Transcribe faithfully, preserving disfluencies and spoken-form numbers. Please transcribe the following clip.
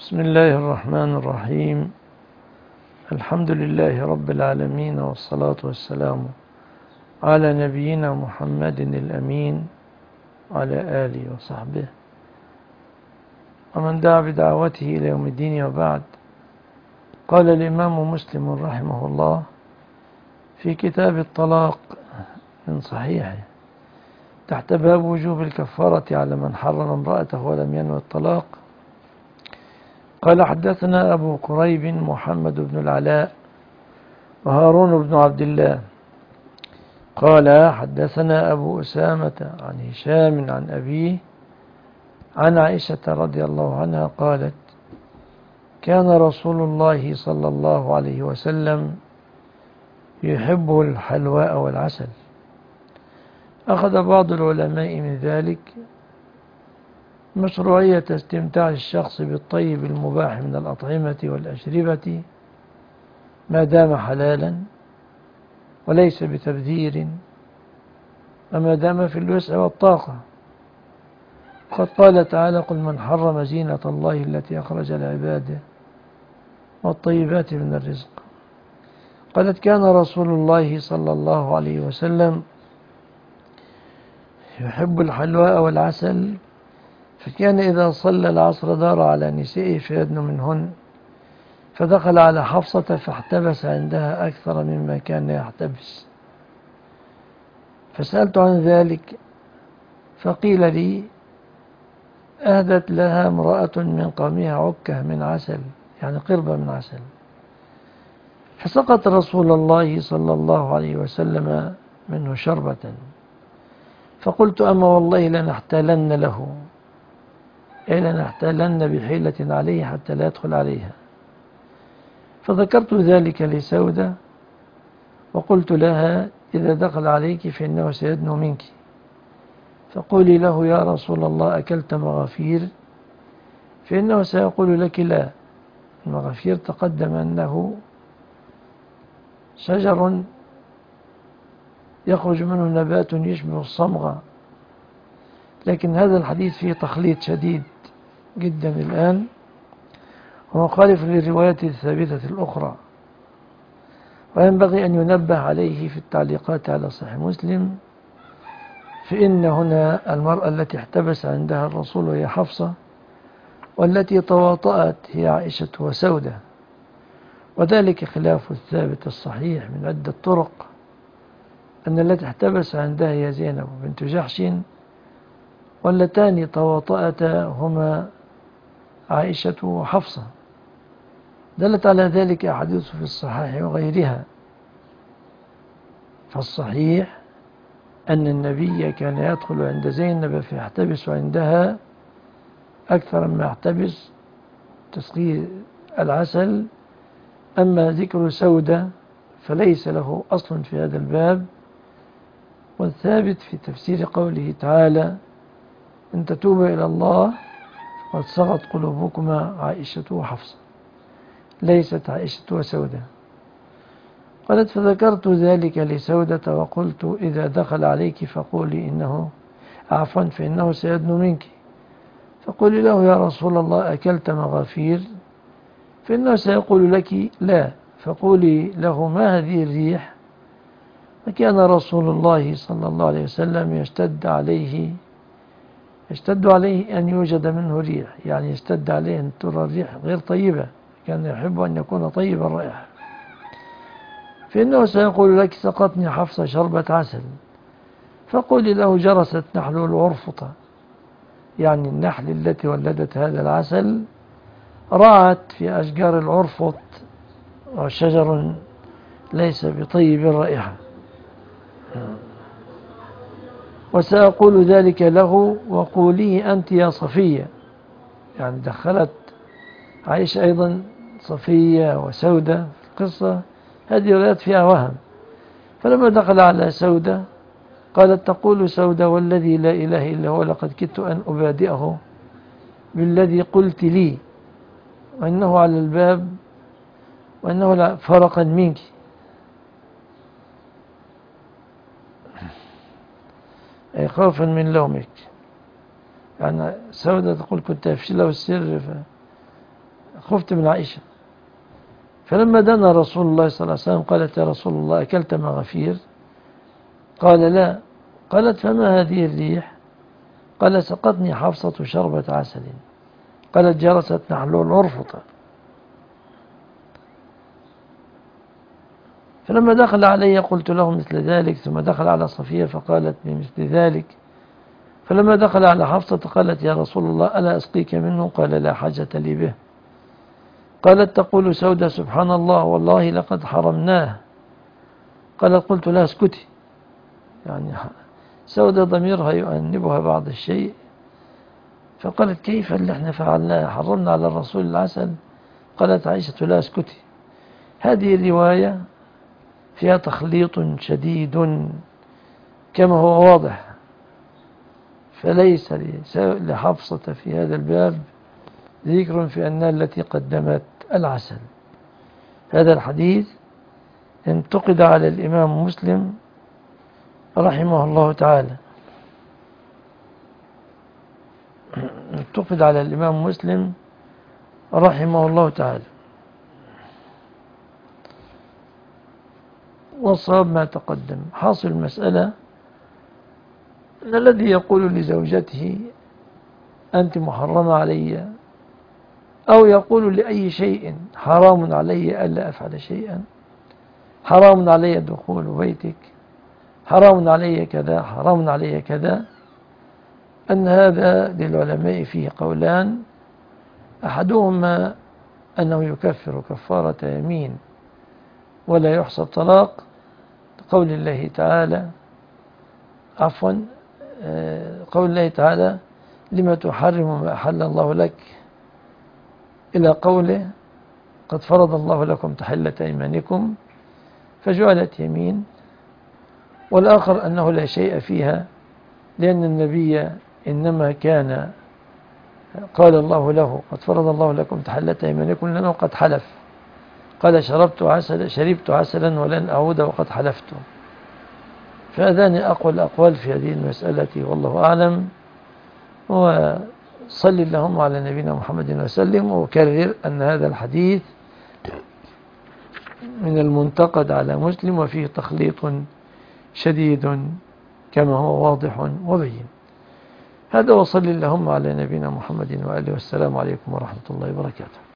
بسم الله الرحمن الرحيم. الحمد لله رب العالمين، والصلاة والسلام على نبينا محمد الأمين وعلى آله وصحبه ومن دعا بدعوته إلى يوم الدين، وبعد. قال الإمام مسلم رحمه الله في كتاب الطلاق من صحيحه تحت باب وجوب الكفارة على من حرم امرأته ولم ينوي الطلاق، قال: حدثنا أبو كريب محمد بن العلاء وهارون بن عبد الله قال: حدثنا أبو أسامة عن هشام عن أبيه عن عائشة رضي الله عنها قالت: كان رسول الله صلى الله عليه وسلم يحب الحلواء والعسل. أخذ بعض العلماء من ذلك مشروعية استمتاع الشخص بالطيب المباح من الأطعمة والأشربة ما دام حلالا وليس بتبذير، وما دام في الوسع والطاقة. قد قال تعالى: قل من حرم زينة الله التي أخرج لعباده والطيبات من الرزق. قالت: كان رسول الله صلى الله عليه وسلم يحب الحلواء والعسل، فكان إذا صلى العصر دار على نسائه فيدنو منهن، فدخل على حفصة فاحتبس عندها أكثر مما كان يحتبس، فسألت عن ذلك فقيل لي: أهدت لها امرأة من قومها عكة من عسل، يعني قربة من عسل، فسقط رسول الله صلى الله عليه وسلم منه شربة، فقلت: أما والله لنحتالن له، أي لنحتالن بحيلة عليه حتى لا يدخل عليها. فذكرت ذلك لسودة وقلت لها: إذا دخل عليك فإنه سيدنو منك، فقولي له: يا رسول الله أكلت مغافير؟ فإنه سيقول لك: لا. المغافير تقدم أنه شجر يخرج منه نبات يشبه الصمغة، لكن هذا الحديث فيه تخليط شديد جدا الآن، ومخالف للروايات الثابتة الأخرى، وينبغي أن ينبه عليه في التعليقات على صحيح مسلم. فإن هنا المرأة التي احتبس عندها الرسول وهي حفصة، والتي تواطأت هي عائشة وسودة، وذلك خلاف الثابت الصحيح من عدة طرق، أن التي احتبس عندها هي زينب بنت جحش، واللتان تواطأتا هما عائشة وحفصة. دلت على ذلك أحاديث في الصحيح وغيرها. فالصحيح أن النبي كان يدخل عند زينب فيحتبس عندها أكثر مما يحتبس تسقي العسل. أما ذكر سودة فليس له أصل في هذا الباب، والثابت في تفسير قوله تعالى: إن تتوبا إلى الله فقد صغت قلوبكما عائشة وحفصة، ليست عائشة وسودة. قالت: فذكرت ذلك لسودة وقلت: إذا دخل عليك فقولي إنه عفوا فإنه سيدنو منك، فقولي له: يا رسول الله أكلت مغافير؟ فإنه سيقول لك: لا. فقولي له: ما هذه الريح؟ فكان رسول الله صلى الله عليه وسلم يشتد عليه يشتد عليه أن يوجد منه ريح، يعني يشتد عليه أن ترى الريح غير طيبة، كان يحب أن يكون طيب الرائحة. فإنه سيقول لك: سقطني حفصة شربة عسل. فقولي له: جرست نحل العرفطة، يعني النحل التي ولدت هذا العسل رعت في أشجار العرفط، وشجر ليس بطيب الرائحة. وسأقول ذلك له وقوليه أنت يا صفية، يعني دخلت عائشة أيضا صفية وسودة في القصة، هذه روايات فيها وهم. فلما دخل على سودة قالت: تقول سودة والذي لا إله إلا هو لقد كدت أن أبادئه بالذي قلت لي، وإنه على الباب وإنه لا فرقا منك. أي خوفا من لومك. يعني سودة تقول: كنت أفشي له السر خفت من عائشة. فلما دنا رسول الله صلى الله عليه وسلم قالت: يا رسول الله أكلت مع غفير؟ قال: لا. قالت: فما هذه الريح؟ قال: سقتني حفصة شربة عسل. قالت: جرست نحل العرفطة. فلما دخل علي قلت له مثل ذلك، ثم دخل على صفية فقالت بمثل ذلك. فلما دخل على حفصة قالت: يا رسول الله ألا أسقيك منه؟ قال: لا حاجة لي به. قالت تقول سودة: سبحان الله والله لقد حرمناه. قالت: قلت لها: اسكتي. يعني سودة ضميرها يؤنبها بعض الشيء، فقالت: كيف اللي احنا فعلناه؟ حرمنا على الرسول العسل. قالت عائشة: لا اسكتي. هذه الرواية فيها تخليط شديد كما هو واضح، فليس لحفصة في هذا الباب ذكر في أنها التي قدمت العسل. هذا الحديث انتقد على الإمام مسلم رحمه الله تعالى، انتقد على الإمام مسلم رحمه الله تعالى. والصواب ما تقدم. حاصل المسألة أن الذي يقول لزوجته أنت محرمة علي، أو يقول لأي شيء حرام علي ألا أفعل شيئا، حرام علي دخول بيتك، حرام علي كذا، حرام علي كذا، أن هذا للعلماء فيه قولان. أحدهما أنه يكفر كفارة يمين ولا يحسب طلاق، قول الله تعالى عفوا قول الله تعالى: لما تحرم ما أحل الله لك، إلى قوله: قد فرض الله لكم تحلة أيمانكم، فجعلت يمين. والآخر أنه لا شيء فيها، لأن النبي إنما كان قال الله له: قد فرض الله لكم تحلة أيمانكم، لأنه قد حلف، قال: شربت عسل شربت عسلا ولن أعود وقد حلفت. فهذان أقوى الأقوال في هذه المسألة، والله أعلم. وصل اللهم على نبينا محمد وسلم. وكرر أن هذا الحديث من المنتقد على مسلم وفيه تخليط شديد كما هو واضح وبين. هذا وصل اللهم على نبينا محمد وآله، والسلام عليكم ورحمة الله وبركاته.